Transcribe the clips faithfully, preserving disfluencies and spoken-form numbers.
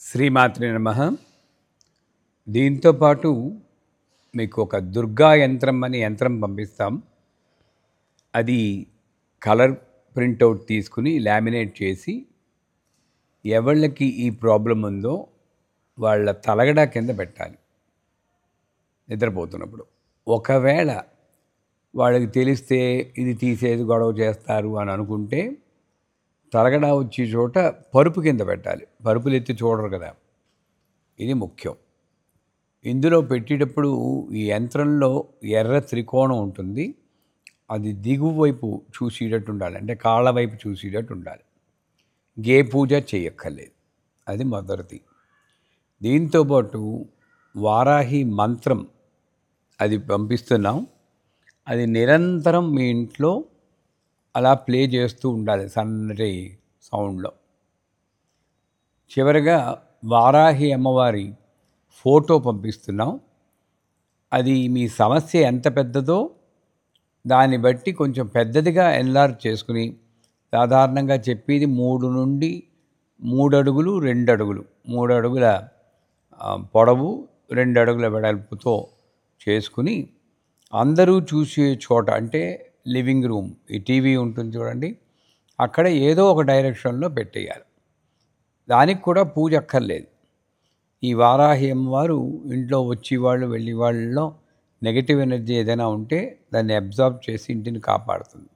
శ్రీమాత్రే నమః. దీంతో పాటు మీకు ఒక దుర్గా యంత్రం అని యంత్రం పంపిస్తాం. అది కలర్ ప్రింటౌట్ తీసుకుని లామినేట్ చేసి ఎవళ్ళకి ఈ ప్రాబ్లం ఉందో వాళ్ళ తలగడ కింద పెట్టాలి నిద్రపోతున్నప్పుడు. ఒకవేళ వాళ్ళకి తెలిస్తే ఇది తీసేది గొడవ చేస్తారు అని అనుకుంటే తలగడ వచ్చే చోట పరుపు కింద పెట్టాలి. పరుపులు ఎత్తి చూడరు కదా, ఇది ముఖ్యం. ఇందులో పెట్టేటప్పుడు ఈ యంత్రంలో ఎర్ర త్రికోణం ఉంటుంది, అది దిగువ వైపు చూసేటట్టు ఉండాలి, అంటే కాళ్ళ వైపు చూసేటట్టు ఉండాలి. గే పూజ చేయక్కర్లేదు, అది మొదటిది. దీంతోపాటు వారాహి మంత్రం అది పంపిస్తున్నాం. అది నిరంతరం మీ ఇంట్లో అలా ప్లే చేస్తూ ఉండాలి సన్నటి సౌండ్లో. చివరిగా వారాహి అమ్మవారి ఫోటో పంపిస్తున్నాం. అది మీ సమస్య ఎంత పెద్దదో దాన్ని బట్టి కొంచెం పెద్దదిగా ఎన్లార్జ్ చేసుకుని, సాధారణంగా చెప్పేది మూడు నుండి మూడు అడుగులు రెండు అడుగులు మూడు అడుగుల పొడవు రెండు అడుగుల వెడల్పుతో చేసుకుని అందరూ చూసే చోట, అంటే లివింగ్ రూమ్, ఈ టీవీ ఉంటుంది చూడండి, అక్కడ ఏదో ఒక డైరెక్షన్లో పెట్టేయాలి. దానికి కూడా పూజ అక్కర్లేదు. ఈ వారాహి అమ్మవారు ఇంట్లో వచ్చేవాళ్ళు వెళ్ళి వాళ్ళలో నెగిటివ్ ఎనర్జీ ఏదైనా ఉంటే దాన్ని అబ్జార్బ్ చేసి ఇంటిని కాపాడుతుంది.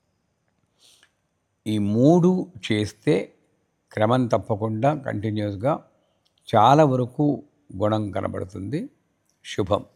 ఈ మూడు చేస్తే క్రమం తప్పకుండా కంటిన్యూస్గా చాలా వరకు గుణం కనబడుతుంది. శుభం.